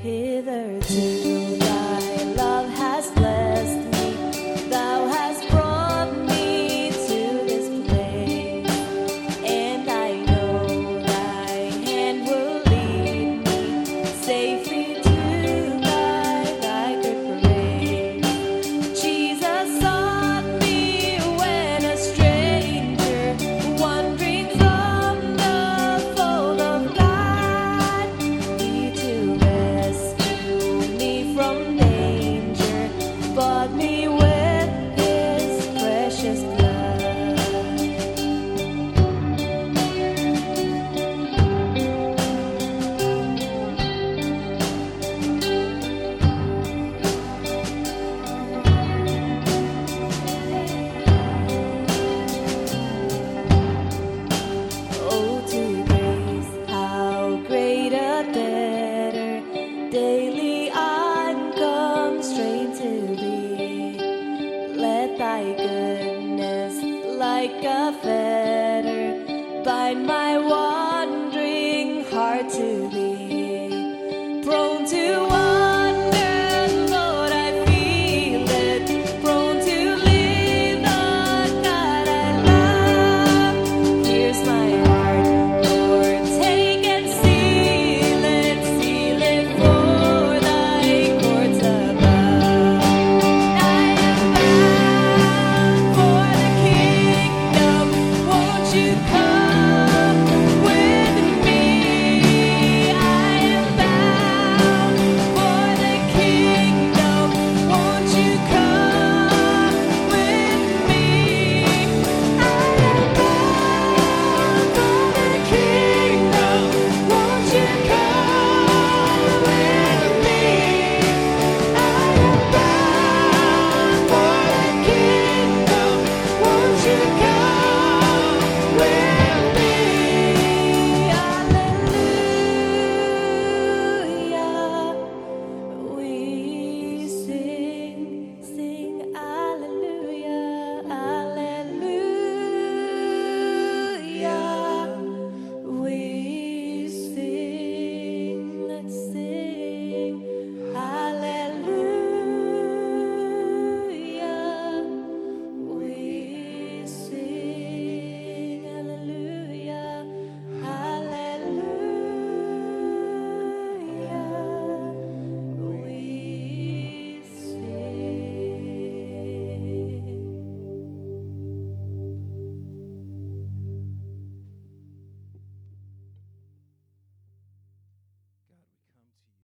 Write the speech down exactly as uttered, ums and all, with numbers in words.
Hitherto thy love has blessed me, thou hast brought me to this place, and I know thy hand will lead me safely to thy, thy good praise. Jesus sought me when a stranger, wandering from the fold of God, he to rescue me from danger, bought me with his precious blood. Oh, to grace, how great a debtor daily I'm constrained to be. Let thy goodness, like a fetter, bind my